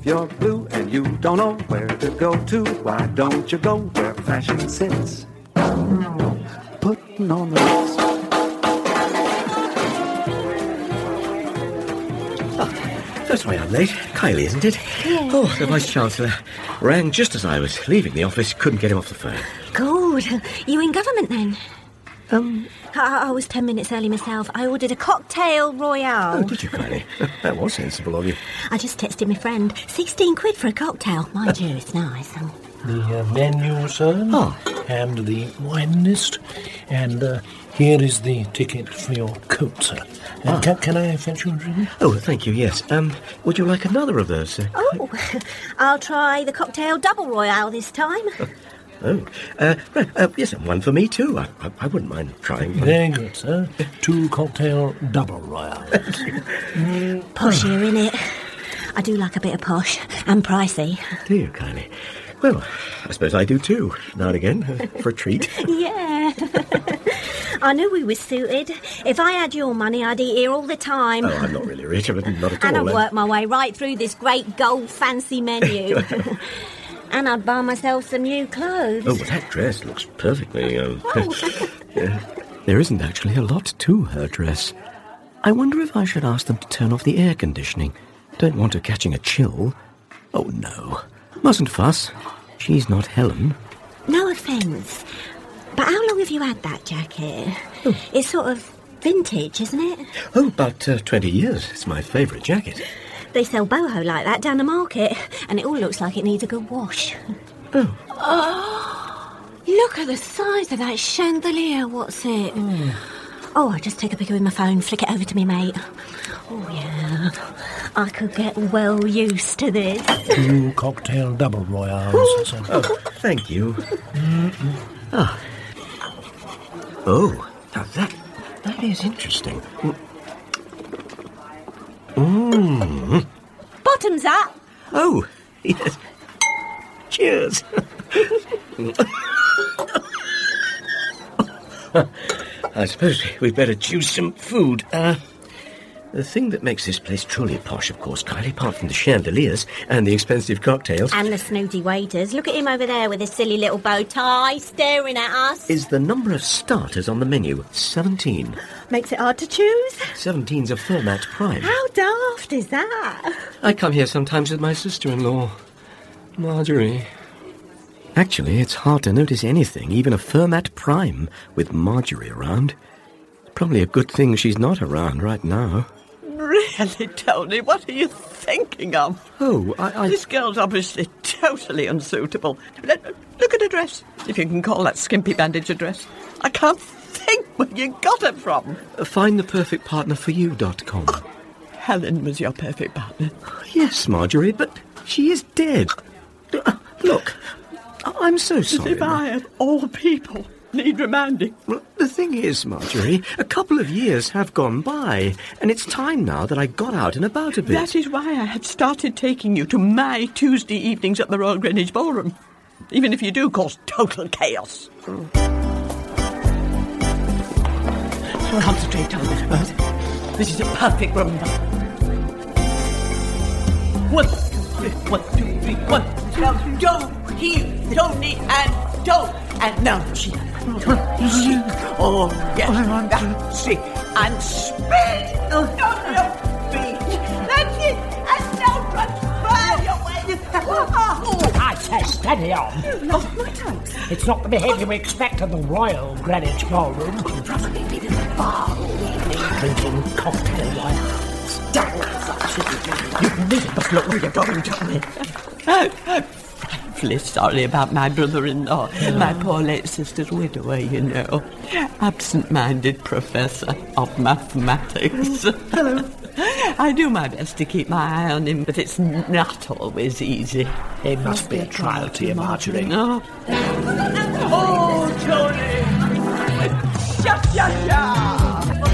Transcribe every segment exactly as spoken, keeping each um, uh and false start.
If you're blue and you don't know where to go to, why don't you go where fashion sits? Putting on the Ritz. Oh, that's why I'm late. Kylie, isn't it? Yeah. Oh, the Vice-Chancellor rang just as I was leaving the office. Couldn't get him off the phone. Good. You in government then? Um... I, I was ten minutes early myself. I ordered a cocktail royale. Oh, did you, Kylie? That was sensible of you. I just texted my friend. Sixteen quid for a cocktail. Mind you, it's nice. The uh, menu, sir. Oh. And the wine list. And uh, here is the ticket for your coat, sir. Uh, Ah. can, can I fetch you a drink? Oh, thank you, yes. Um, would you like another of those, sir? Oh, I'll try the cocktail double royale this time. Oh, uh, right, uh, yes, and one for me too. I, I, I wouldn't mind trying one. Very good, sir. Two cocktail double royale. Posh here, innit? I do like a bit of posh and pricey. Do you, Kylie? Well, I suppose I do too, now and again, uh, for a treat. Yeah. I knew we were suited. If I had your money, I'd eat here all the time. Oh, I'm not really rich, but not at And all. I'd uh, work my way right through this great gold fancy menu. And I'd buy myself some new clothes. Oh, well, that dress looks perfectly... Um, Oh. yeah. There isn't actually a lot to her dress. I wonder if I should ask them to turn off the air conditioning. Don't want her catching a chill. Oh, no. Mustn't fuss. She's not Helen. No offence, but how long have you had that jacket? Oh. It's sort of vintage, isn't it? Oh, about uh, twenty years. It's my favourite jacket. They sell boho like that down the market, and it all looks like it needs a good wash. Oh. Oh, look at the size of that chandelier. What's it? Oh. Oh, I'll just take a picture with my phone, flick it over to me, mate. Oh, yeah. I could get well used to this. Two cocktail double royales, sir. Oh, thank you. Ah. Oh, now that, that is interesting. Mmm. Bottoms up. Oh, yes. Cheers. I suppose we'd better choose some food. Uh, the thing that makes this place truly posh, of course, Kylie, apart from the chandeliers and the expensive cocktails, And the snooty waiters. Look at him over there with his silly little bow tie, staring at us. is the number of starters on the menu. Seventeen. Makes it hard to choose. Seventeen's a Fermat Prime. How daft is that? I come here sometimes with my sister-in-law, Marjorie. Actually, it's hard to notice anything, even a Fermat Prime, with Marjorie around. Probably a good thing she's not around right now. Really, Tony, what are you thinking of? Oh, I... I... This girl's obviously totally unsuitable. Look look at her dress, if you can call that skimpy bandage a dress. I can't think where you got it from. Find the perfect partner for you dot com. Helen was your perfect partner. Yes, Marjorie, but she is dead. Uh, Look, I- I'm so As sorry. if I, of all people, need reminding. Well, the thing is, Marjorie, a couple of years have gone by, and it's time now that I got out and about a bit. That is why I had started taking you to my Tuesday evenings at the Royal Greenwich Ballroom. Even if you do cause total chaos. Concentrate, Tony. This is a perfect rumba. One, two, three, one, two, three, one. Now, don't heel, Tony, and don't. And now, she. Oh, yes. Now, see. And spin on your feet. That's it. And now, transfer your way. Oh, I say, steady on. lost my time. It's not the behaviour we expect at the Royal Greenwich Ballroom. Probably been in the bar all evening. Drinking cocktail wine. You really must look where you're going, Johnny. I'm frightfully sorry about my brother-in-law, my poor late sister's widower, you know. Absent-minded professor of mathematics. Hello. I do my best to keep my eye on him, but it's not always easy. It must be a trial to you, Marjorie. Oh, oh Johnny! Shut, shut, shut!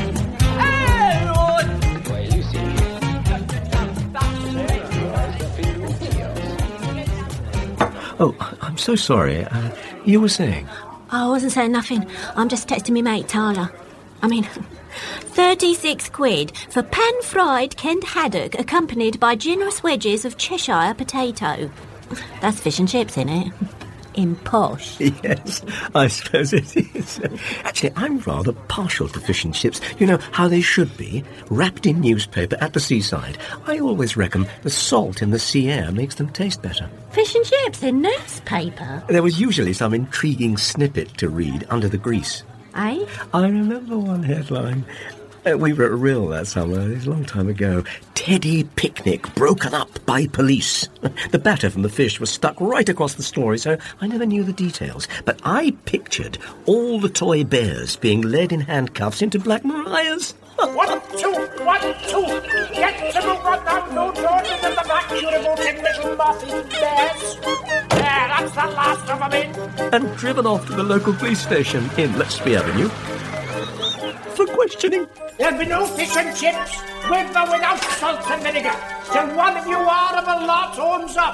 Oh, I'm so sorry. Uh, you were saying? I wasn't saying nothing. I'm just texting me mate, Tala. I mean, thirty-six quid for pan-fried Kent haddock accompanied by generous wedges of Cheshire potato. That's fish and chips, innit? In posh. Yes, I suppose it is. Actually, I'm rather partial to fish and chips. You know, how they should be, wrapped in newspaper at the seaside. I always reckon the salt in the sea air makes them taste better. Fish and chips in newspaper? There was usually some intriguing snippet to read under the grease. Eh? I remember one headline. Uh, we were at Rill that summer, it was a long time ago. Teddy picnic broken up by police. The batter from the fish was stuck right across the story, so I never knew the details. But I pictured all the toy bears being led in handcuffs into Black Mariah's. One, two, one, two. Get to move on down, no Jordan in the back, you revolting little mouthy bears. There, that's the last of them in. And driven off to the local police station in Letchby Avenue for questioning. There'll be no fish and chips, with or without salt and vinegar, till one of you out of a lot owns up.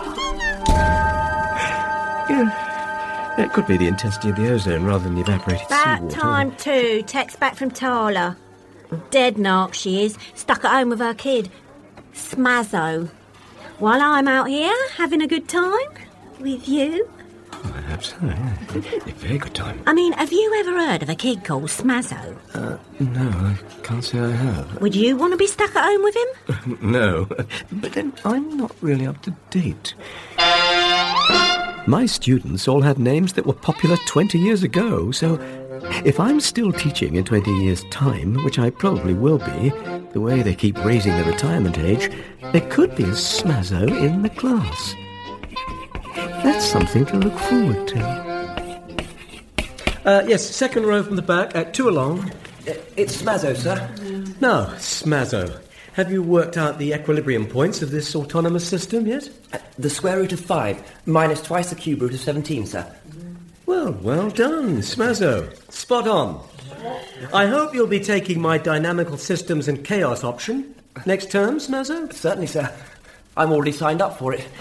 Yeah, it could be the intensity of the ozone rather than the evaporated That seawater. time too, text back from Tala. Dead narc she is, stuck at home with her kid. Smazzo. While I'm out here having a good time with you. Perhaps so, yeah. A very good time. I mean, have you ever heard of a kid called Smazzo? Uh, no, I can't say I have. Would you want to be stuck at home with him? No, but then I'm not really up to date. My students all had names that were popular twenty years ago, so if I'm still teaching in twenty years' time, which I probably will be, the way they keep raising the retirement age, there could be a Smazzo in the class. That's something to look forward to. Uh, yes, second row from the back, uh, two along. Uh, it's Smazzo, sir. Now, Smazzo, have you worked out the equilibrium points of this autonomous system yet? Uh, the square root of five, minus twice the cube root of seventeen, sir. Well, well done, Smazzo. Spot on. I hope you'll be taking my dynamical systems and chaos option next term, Smazzo? Certainly, sir. I'm already signed up for it.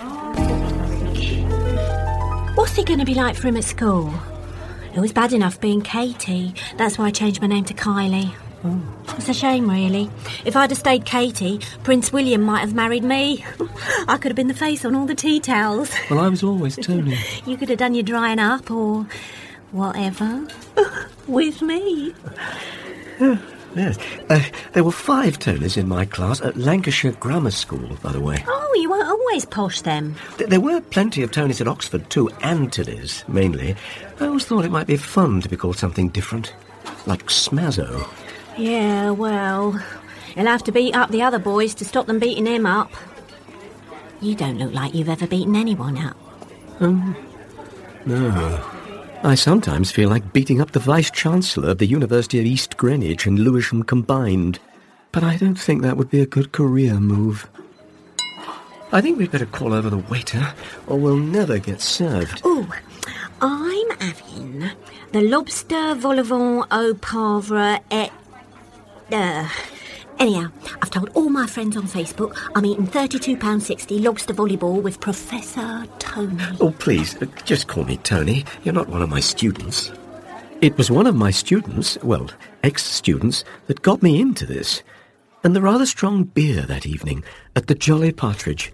What's it going to be like for him at school? It was bad enough being Katie. That's why I changed my name to Kylie. Oh. It's a shame, really. If I'd have stayed Katie, Prince William might have married me. I could have been the face on all the tea towels. Well, I was always Tony. You could have done your drying up or whatever with me. Yes. Uh, there were five Tonys in my class at Lancashire Grammar School, by the way. Oh, you weren't always posh then? Th- there were plenty of Tonys at Oxford too, and Tonys, mainly. I always thought it might be fun to be called something different, like Smazzo. Yeah, well, he'll have to beat up the other boys to stop them beating him up. You don't look like you've ever beaten anyone up. Um, no. I sometimes feel like beating up the Vice-Chancellor of the University of East Greenwich and Lewisham combined. But I don't think that would be a good career move. I think we'd better call over the waiter, or we'll never get served. Oh, I'm having the lobster vol au vent au poivre et... Uh, anyhow, I've told all my friends on Facebook I'm eating thirty-two pounds sixty lobster volleyball with Professor Tony. Oh, please, uh, just call me Tony. You're not one of my students. It was one of my students, well, ex-students, that got me into this. And the rather strong beer that evening at the Jolly Partridge.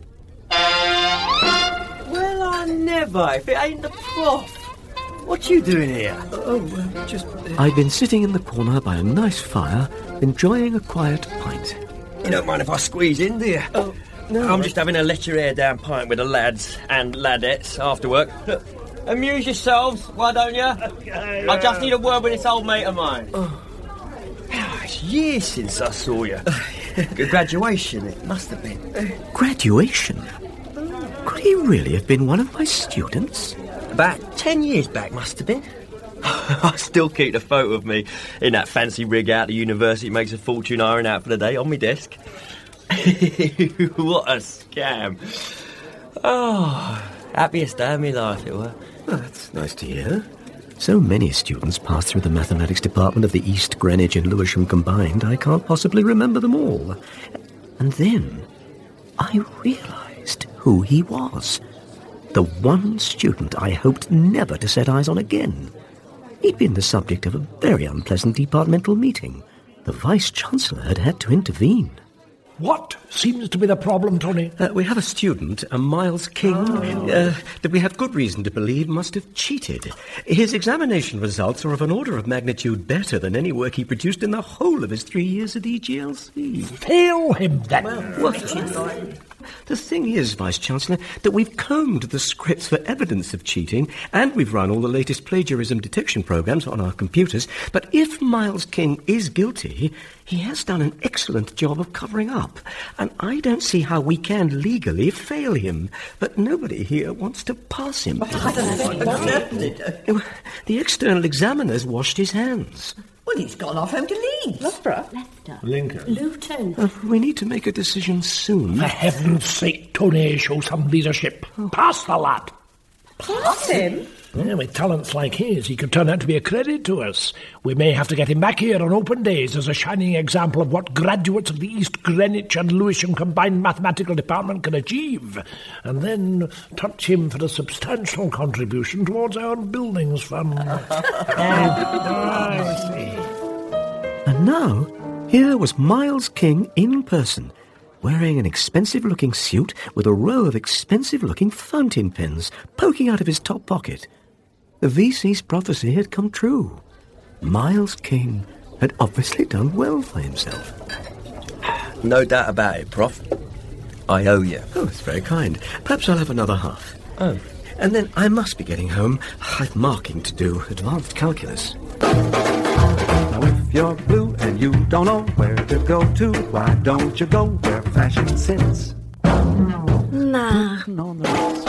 Well, I never, if it ain't the prof. What you doing here? Oh, uh, just... Uh... I'd been sitting in the corner by a nice fire, enjoying a quiet pint. You don't mind if I squeeze in, do you? Oh, no. I'm just having a let your hair down pint with the lads and ladettes after work. Look, amuse yourselves, why don't you? Okay, I just need a word with this old mate of mine. Oh. It's years since I saw you. Good graduation, it must have been. Graduation? Could he really have been one of my students? About ten years back, must have been. I still keep the photo of me in that fancy rig out the university makes a fortune iron out for the day on my desk. What a scam. Oh, happiest day of my life it were. Well, that's nice to hear. So many students pass through the mathematics department of the East Greenwich and Lewisham combined, I can't possibly remember them all. And then I realised who he was. The one student I hoped never to set eyes on again. He'd been the subject of a very unpleasant departmental meeting. The Vice-Chancellor had had to intervene. What seems to be the problem, Tony? Uh, we have a student, a Miles King, uh, that we have good reason to believe must have cheated. His examination results are of an order of magnitude better than any work he produced in the whole of his three years at E G L C. Fail him, then. Well, the thing is, Vice-Chancellor, that we've combed the scripts for evidence of cheating, and we've run all the latest plagiarism detection programs on our computers, but if Miles King is guilty, he has done an excellent job of covering up, and I don't see how we can legally fail him, but nobody here wants to pass him. The external examiners washed his hands. Well, he's gone off home to Leeds. Loughborough. Leicester. Lincoln. Luton. Uh, we need to make a decision soon. For heaven's sake, Tony, show some leadership. Pass the lad. Pass him? Yeah, with talents like his, he could turn out to be a credit to us. We may have to get him back here on open days as a shining example of what graduates of the East Greenwich and Lewisham Combined Mathematical Department can achieve, and then touch him for a substantial contribution towards our buildings fund. And now, here was Miles King in person, wearing an expensive-looking suit with a row of expensive-looking fountain pens poking out of his top pocket. The V C's prophecy had come true. Miles King had obviously done well for himself. No doubt about it, Prof. I owe you. Oh, it's very kind. Perhaps I'll have another half. Oh. And then I must be getting home. I've marking to do, advanced calculus. Now if you're blue and you don't know where to go to, why don't you go where fashion sits? Nah. On the list.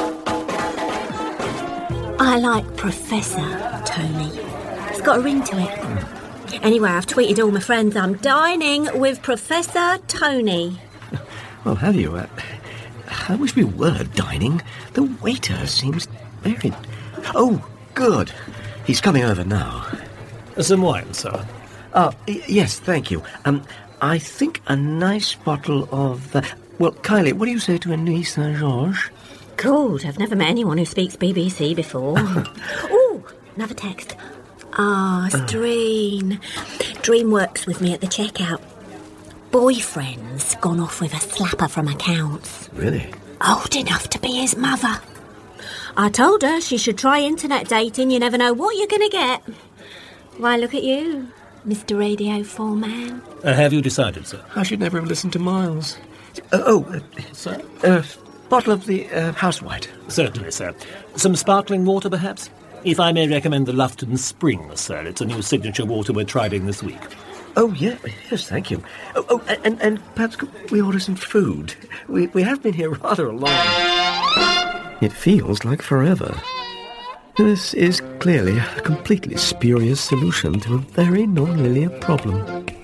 I like Professor Tony. It's got a ring to it. Anyway, I've tweeted all my friends I'm dining with Professor Tony. Well, have you? Uh, I wish we were dining. The waiter seems very... Oh, good. He's coming over now. Some wine, sir. Oh, y- yes, thank you. Um, I think a nice bottle of... Uh, well, Kylie, what do you say to a Nuit Saint-Georges? Good, I've never met anyone who speaks B B C before. Oh, another text. Ah, oh, Streen. Dream works with me at the checkout. Boyfriend's gone off with a slapper from accounts. Really? Old enough to be his mother. I told her she should try internet dating. You never know what you're going to get. Why, look at you, Mister Radio four man. Uh, have you decided, sir? I should never have listened to Miles. Uh, oh, uh, Sir? uh, bottle of the uh, house white. Certainly, sir. Some sparkling water, perhaps? If I may recommend the Lufton Spring, sir. It's a new signature water we're trying this week. Oh, yeah, yes, thank you. Oh, oh and, and perhaps could we order some food? We, we have been here rather long. It feels like forever. This is clearly a completely spurious solution to a very non-linear problem.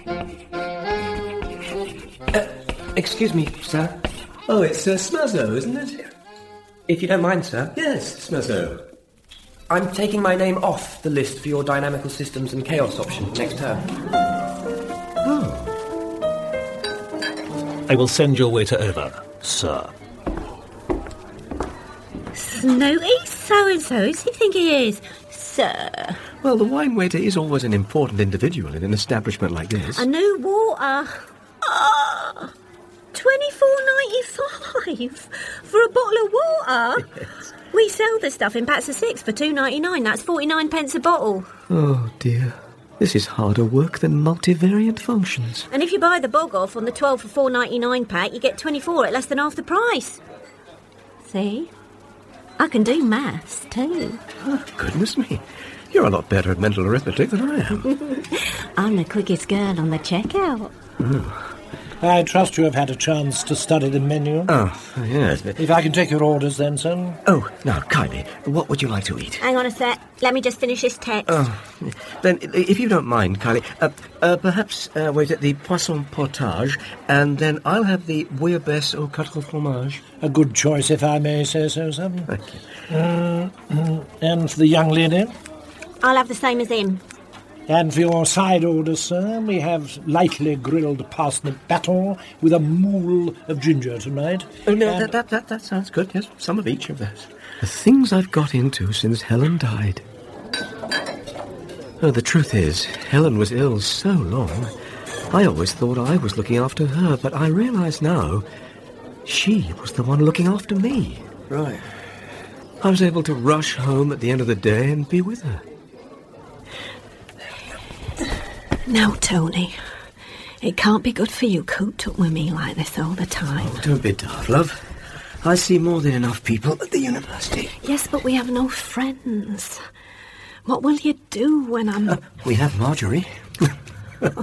Uh, excuse me, sir. Oh, it's uh, Smazzo, isn't it? If you don't mind, sir. Yes, Smazzo. I'm taking my name off the list for your dynamical systems and chaos option next term. Oh. I will send your waiter over, sir. Snooty so-and-so, who's he think he is? Sir. Well, the wine waiter is always an important individual in an establishment like this. A new water. Ah, twenty-four ninety-five for a bottle of water. Yes. We sell the stuff in packs of six for two ninety-nine. That's forty-nine pence a bottle. Oh, dear. This is harder work than multivariate functions. And if you buy the bog off on the twelve for four ninety-nine pack, you get twenty-four at less than half the price. See? I can do maths, too. Oh, goodness me. You're a lot better at mental arithmetic than I am. I'm the quickest girl on the checkout. Oh. I trust you have had a chance to study the menu. Oh, yes. If I can take your orders then, sir. Oh, now, Kylie, what would you like to eat? Hang on a sec. Let me just finish this text. Oh, then, if you don't mind, Kylie, uh, uh, perhaps uh, wait at the poisson portage, and then I'll have the bouillabaisse au quatre fromages. A good choice, if I may say so, sir. Thank you. Uh, and for the young lady? I'll have the same as him. And for your side orders, sir, we have lightly grilled parsnip baton with a moule of ginger tonight. Oh, no, and... that, that, that, that sounds good, yes. Some of each of those. The things I've got into since Helen died. Oh, the truth is, Helen was ill so long. I always thought I was looking after her, but I realise now she was the one looking after me. Right. I was able to rush home at the end of the day and be with her. Now, Tony, it can't be good for you cooped up with me like this all the time. Oh, don't be daft, love. I see more than enough people at the university. Yes, but we have no friends. What will you do when I'm... Uh, we have Marjorie. But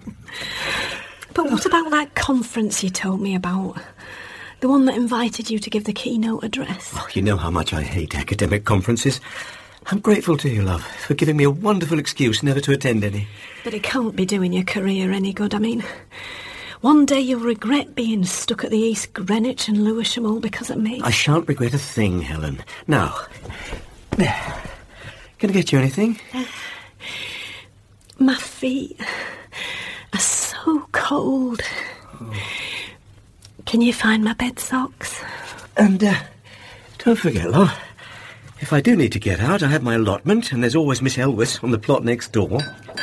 what about that conference you told me about? The one that invited you to give the keynote address? Oh, you know how much I hate academic conferences. I'm grateful to you, love, for giving me a wonderful excuse never to attend any. But it can't be doing your career any good. I mean, one day you'll regret being stuck at the East Greenwich and Lewisham all because of me. I shan't regret a thing, Helen. Now, there. Can I get you anything? Uh, my feet are so cold. Oh. Can you find my bed socks? And uh, don't forget, love, if I do need to get out, I have my allotment, and there's always Miss Elwes on the plot next door.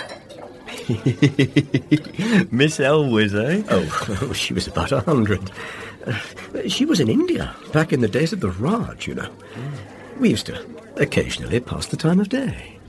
Miss Elwes, eh? Oh, oh, she was about a hundred. Uh, she was in India, back in the days of the Raj, you know. Mm. We used to occasionally pass the time of day.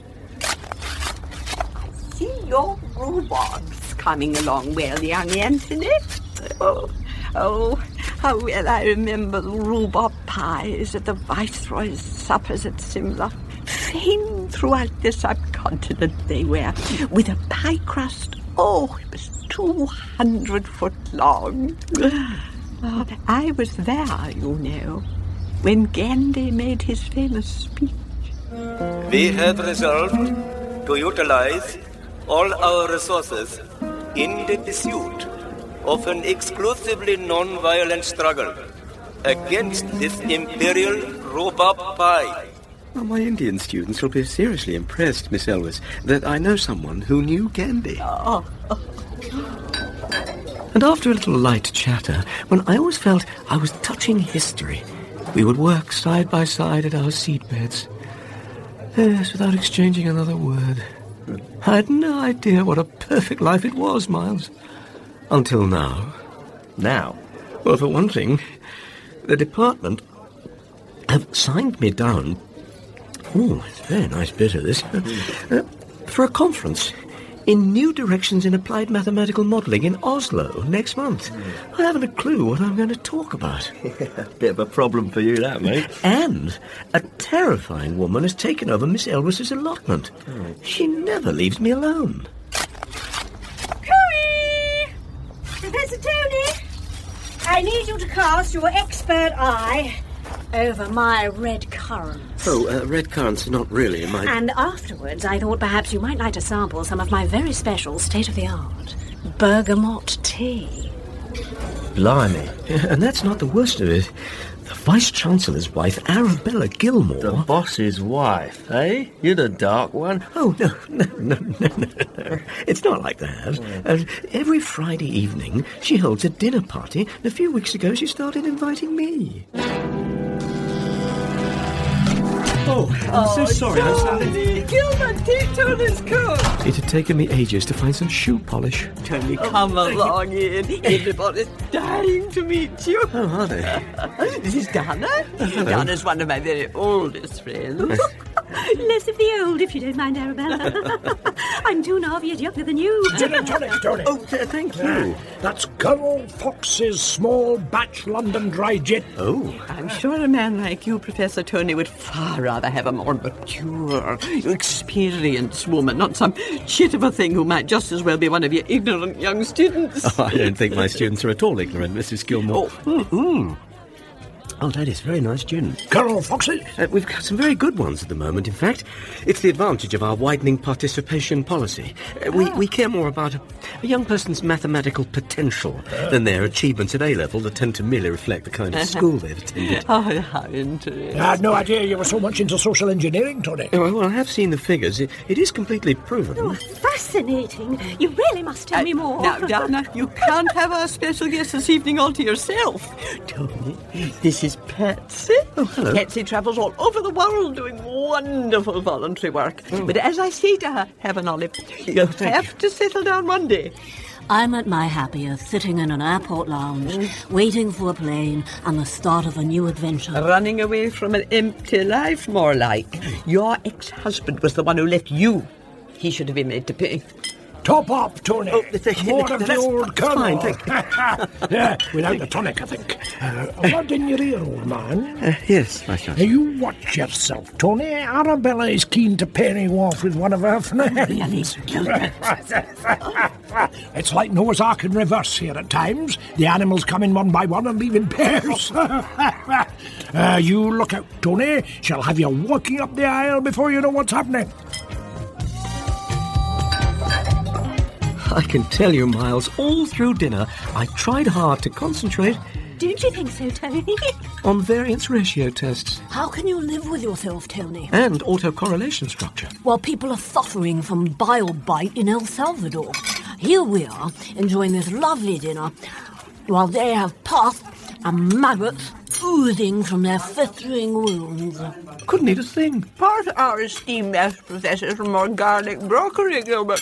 See your rhubards coming along well, young Antoinette. Oh, oh, how well I remember the rhubarb pies at the Viceroy's suppers at Simla. Famed throughout the subcontinent they were, with a pie crust, oh, it was two hundred foot long. Oh, I was there, you know, when Gandhi made his famous speech. We have resolved to utilize all our resources in the pursuit of an exclusively non-violent struggle against this imperial rhubarb pie. Well, my Indian students will be seriously impressed, Miss Elwes, that I know someone who knew Gandhi. Oh. And after a little light chatter, when I always felt I was touching history, we would work side by side at our seatbeds. Yes, without exchanging another word. I had no idea what a perfect life it was, Miles. Until now. Now? Well, for one thing, the department have signed me down. Oh, it's a very nice bit of this. Uh, for a conference in New Directions in Applied Mathematical Modelling in Oslo next month. I haven't a clue what I'm going to talk about. Yeah, bit of a problem for you, that, mate. And a terrifying woman has taken over Miss Elwes's allotment. Oh. She never leaves me alone. Chloe! Professor Tony! I need you to cast your expert eye over my red currants. Oh, uh, red currants are not really in my... And afterwards, I thought perhaps you might like to sample some of my very special state-of-the-art bergamot tea. Blimey. Yeah, and that's not the worst of it. The Vice-Chancellor's wife, Arabella Gilmore... The boss's wife, eh? You're the dark one? Oh, no, no, no, no, no, no. It's not like that. Uh, every Friday evening, she holds a dinner party, and a few weeks ago she started inviting me. Oh, I'm oh, so sorry. Tony, I'm sorry. Gilbert, take Tony's coat. It had taken me ages to find some shoe polish. Tony, come oh, along in. Everybody's dying to meet you. Oh, are they? This is Dana. Hello. Dana's one of my very oldest friends. Less of the old, if you don't mind, Arabella. I'm two and a half years younger than you. Gin and tonic, Tony. Oh, th- thank you. Uh, that's Colonel Fox's small batch London dry gin. Oh. I'm sure a man like you, Professor Tony, would far rather have a more mature, experienced woman, not some chit of a thing who might just as well be one of your ignorant young students. Oh, I don't think my students are at all ignorant, Missus Gilmore. Oh. Mm-hmm. Oh, that is very nice gin. Colonel Foxy? Uh, we've got some very good ones at the moment, in fact. It's the advantage of our widening participation policy. Uh, we, we care more about a, a young person's mathematical potential uh. than their achievements at A-level that tend to merely reflect the kind of school they've attended. Oh, how interesting. I had no idea you were so much into social engineering, Tony. Oh, well, I have seen the figures. It, it is completely proven. Oh, fascinating. You really must tell uh, me more. Now, Dana, you can't have our special guest this evening all to yourself. Tony, this is Missus Patsy. Oh, hello. Patsy travels all over the world doing wonderful voluntary work. Oh. But as I say to her, Heaven Olive, you have to settle down one day. I'm at my happiest, sitting in an airport lounge, mm. waiting for a plane and the start of a new adventure. Running away from an empty life, more like. Your ex-husband was the one who left you. He should have been made to pay. Top up, Tony. Oh, the, the, More of the old Colonel. Fine, thank you. Yeah, without the tonic, I think. Uh, what in your ear, old man? Uh, yes, my son. Now, you watch yourself, Tony. Arabella is keen to pair you off with one of her friends. It's like Noah's Ark in reverse here at times. The animals come in one by one and leave in pairs. uh, you look out, Tony. She'll have you walking up the aisle before you know what's happening. I can tell you, Miles, all through dinner, I tried hard to concentrate Don't you think so, Tony? on variance ratio tests How can you live with yourself, Tony? and autocorrelation structure. While people are suffering from bile bite in El Salvador, here we are enjoying this lovely dinner while they have pus and maggots oozing from their festering wounds. Couldn't eat a thing. Part our esteemed maths professors from more garlic broccoli, Gilbert.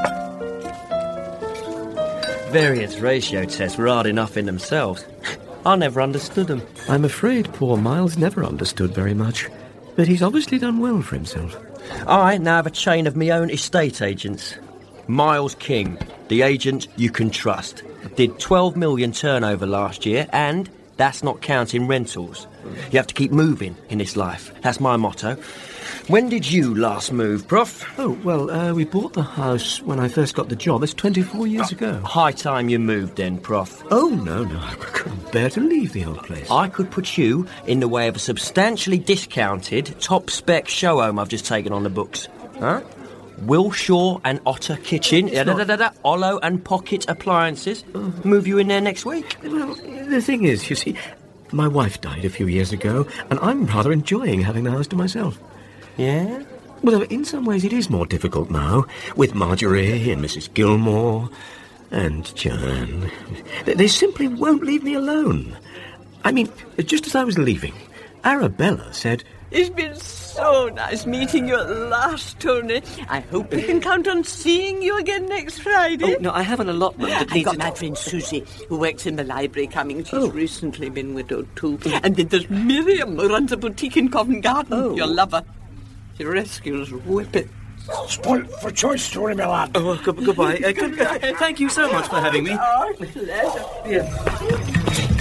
Variance ratio tests were hard enough in themselves. I never understood them. I'm afraid poor Miles never understood very much, but he's obviously done well for himself. I now have a chain of my own estate agents. Miles King, the agent you can trust. Did twelve million turnover last year, and that's not counting rentals. You have to keep moving in this life. That's my motto. When did you last move, Prof? Oh, well, uh, we bought the house when I first got the job. That's twenty-four years ago. High time you moved then, Prof. Oh, no, no, I couldn't bear to leave the old place. I could put you in the way of a substantially discounted, top-spec show home I've just taken on the books. Huh? Wilshaw and Otter Kitchen, da, da, da, da, da, Ollo and Pocket Appliances. Uh, Move you in there next week. Well, the thing is, you see, my wife died a few years ago, and I'm rather enjoying having the house to myself. Yeah? Well, in some ways it is more difficult now, with Marjorie and Missus Gilmore and Joanne. They simply won't leave me alone. I mean, just as I was leaving, Arabella said... It's been so nice meeting you at last, Tony. I hope we can count on seeing you again next Friday. Oh, no, I have an allotment that I've needs... got a- my friend Susie, who works in the library, coming. She's Oh. recently been widowed, too. And then there's Miriam, who runs a boutique in Covent Garden. Oh. You'll love her. She rescues whippets. Spoilt for choice, Tony, my lad. Oh, good, goodbye. Uh, good, uh, thank you so much for having me. Oh, pleasure. Yeah.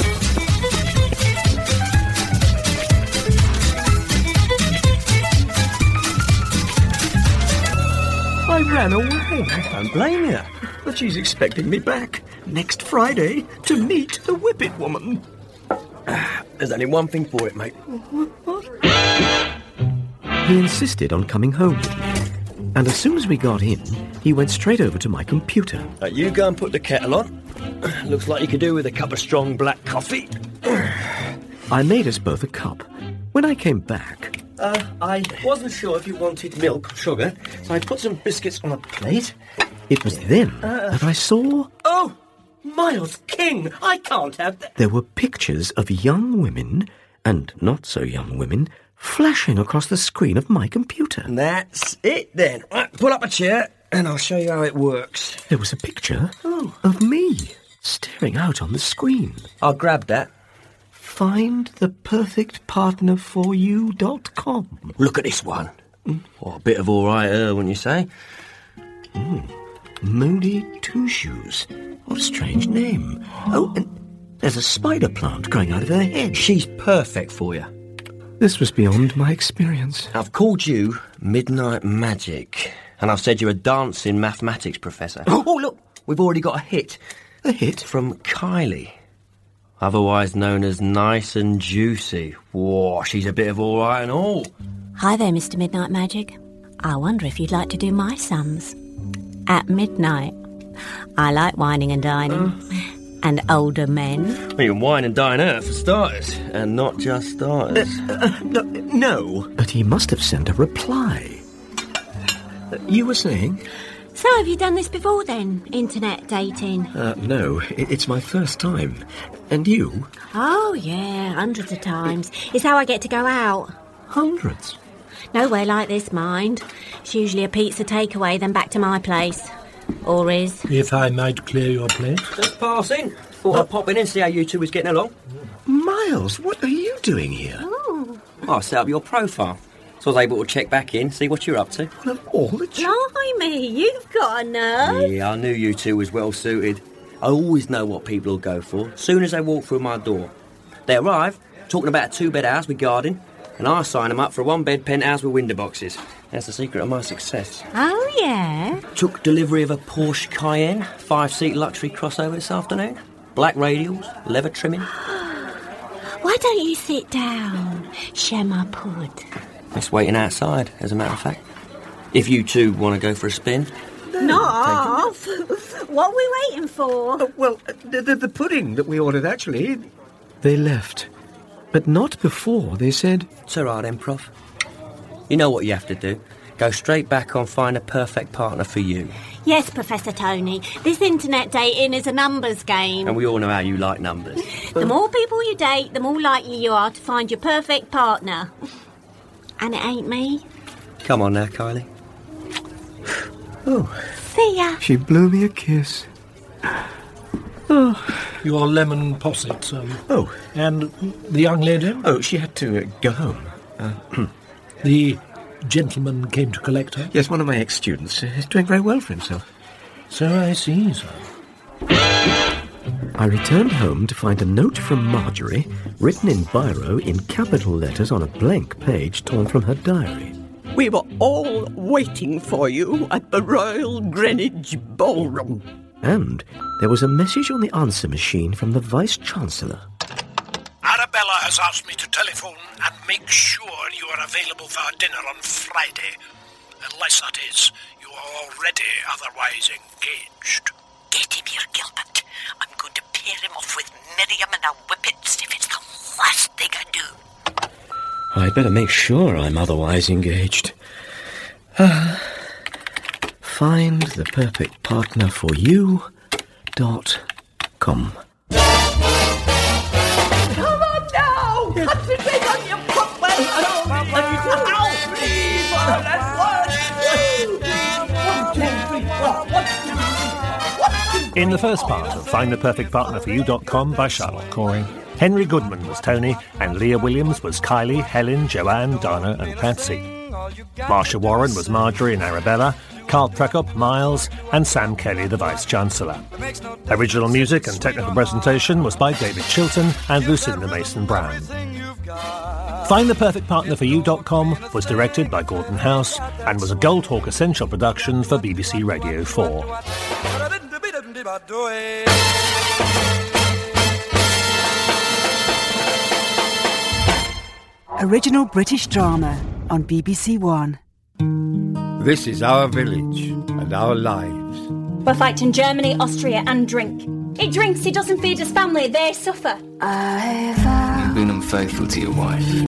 I ran away. I don't blame you. But she's expecting me back next Friday to meet the Whippet Woman. There's only one thing for it, mate. What? He insisted on coming home with me. And as soon as we got in, he went straight over to my computer. Uh, you go and put the kettle on. Looks like you could do with a cup of strong black coffee. I made us both a cup. When I came back... Uh, I wasn't sure if you wanted milk or sugar, so I put some biscuits on a plate. It was then uh, that I saw... Oh! Miles King! I can't have that! There were pictures of young women, and not so young women, flashing across the screen of my computer. That's it then. Right, pull up a chair and I'll show you how it works. There was a picture oh. of me staring out on the screen. I'll grab that. Find the perfect partner for you dot com. Look at this one. Mm. Oh, a bit of all right, uh, wouldn't you say? Mm. Moody Two Shoes. What a strange name. Oh, and there's a spider plant growing out of her head. She's perfect for you. This was beyond my experience. I've called you Midnight Magic, and I've said you're a dancing mathematics professor. Oh, oh look, we've already got a hit. A hit? From Kylie, otherwise known as Nice and Juicy. Whoa, she's a bit of all right and all. Hi there, Mister Midnight Magic. I wonder if you'd like to do my sums. At midnight. I like whining and dining. Uh. And older men. Well, you can wine and dine her, for starters. And not just starters. Uh, uh, no, no. But he must have sent a reply. Uh, you were saying? So, have you done this before then, internet dating? Uh, no, it, it's my first time. And you? Oh, yeah, hundreds of times. It's how I get to go out. Hundreds? Nowhere like this, mind. It's usually a pizza takeaway, then back to my place. Or is. If I might clear your plate. Just passing. Thought I'd pop in and see how you two was getting along. Miles, what are you doing here? Oh. I set up your profile, so I was able to check back in, see what you're up to. Well, of all the ch- Blimey, you've got a nerve. Yeah, I knew you two was well suited. I always know what people will go for, soon as they walk through my door. They arrive, talking about a two-bed house with garden, and I sign them up for a one-bed penthouse with window boxes. That's the secret of my success. Oh, yeah? Took delivery of a Porsche Cayenne, five-seat luxury crossover this afternoon. Black radials, leather trimming. Why don't you sit down? Share my pud. It's waiting outside, as a matter of fact. If you two want to go for a spin. Not off. What are we waiting for? Uh, well, the, the, the pudding that we ordered, actually. They left. But not before they said... It's all right then, Prof. You know what you have to do. Go straight back on Find a Perfect Partner for You. Yes, Professor Tony. This internet dating is a numbers game. And we all know how you like numbers. The more people you date, the more likely you are to find your perfect partner. And it ain't me. Come on now, Kylie. Oh. See ya. She blew me a kiss. Oh. Your lemon posset, um... Oh. And the young lady? Oh, she had to uh, go home. Uh, the gentleman came to collect her? Yes, one of my ex-students. Uh, he's doing very well for himself. So I see, sir. I returned home to find a note from Marjorie, written in biro in capital letters on a blank page torn from her diary. We were all waiting for you at the Royal Greenwich Ballroom. And there was a message on the answer machine from the Vice-Chancellor. Arabella has asked me to telephone and make sure you are available for her dinner on Friday. Unless, that is, you are already otherwise engaged. Get him here, Gilbert. I'm going to pair him off with Miriam and a whippets if it's the last thing I do. I'd better make sure I'm otherwise engaged. Uh, find the perfect partner for you dot com. Come on now! Concentrate on your football! Ow, please! One, two, three, four. One, two, three. In the first part of Find the Perfect Partner for You dot com by Charlotte Coring, Henry Goodman was Tony and Leah Williams was Kylie, Helen, Joanne, Donna and Patsy. Marsha Warren was Marjorie and Arabella, Carl Prokop, Miles and Sam Kelly, the Vice-Chancellor. Original music and technical presentation was by David Chilton and Lucinda Mason-Brown. Find the Perfect Partner for You dot com was directed by Gordon House and was a Gold Hawk Essential production for B B C Radio four. Original British drama on B B C One. This is our village and our lives. We're fighting Germany, Austria and drink. He drinks, he doesn't feed his family, they suffer. You've been unfaithful to your wife.